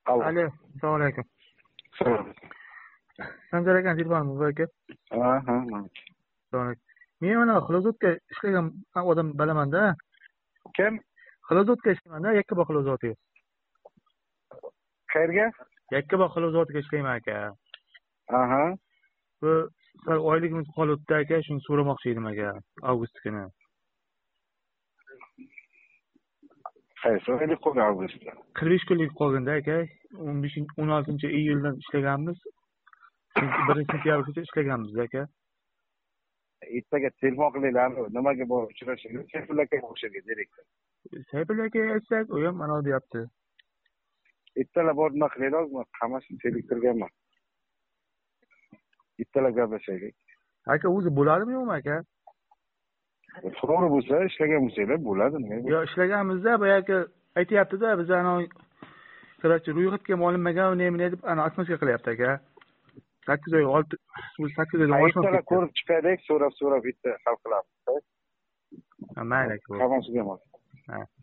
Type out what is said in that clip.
Alo. Alo, assalomu alaykum. Assalomu Sanjar aka telefonimiz bor aka. alaykum. Assalomu alaykum. Men mana Xilozodga ishlagan odam bilaman-da. Kim? Xilozodga ishlayman-da, Yakkabog' Xilozodiga. Qayerga? Yakkabog' Xilozodiga ishlayman aka. Aha. Bu sal oyligimiz qolibdi aka, shuni so'ramoqchi edim aka, avgust kuni. Qaysi oylik qolgan avgustda? 45 kunlik qolganda aka, 16-iyuldan ishlaganmiz. 1-sentyabrgacha ishlaganmiz aka. Ertaga telefon qilinglar. Nimaga bor uchrashishni? Sayfulla aka o'shaga direktor. Sayfulla aka aytsak, u ham mana deyapti. Ertalar bor nima qilaylik? Men qamashni selektorgaman. Ertalar gaplashaylik. Aka o'zi bo'ladimi yo'qmi aka? To'g'ri bo'lsa, ishlagan bo'lsanglar bo'ladi. Yo, ishlaganmizda, boyagi aytayapti-da, biz korotchi ro'yxatga olinmagan nima deb asnoska qilyapti aka. 8 oy 8 oydan oshmoqda. Ertalar ko'rib chiqaylik, so'rab bitta hal qilamiz. Mayli aka. Qamashga emas. Ha.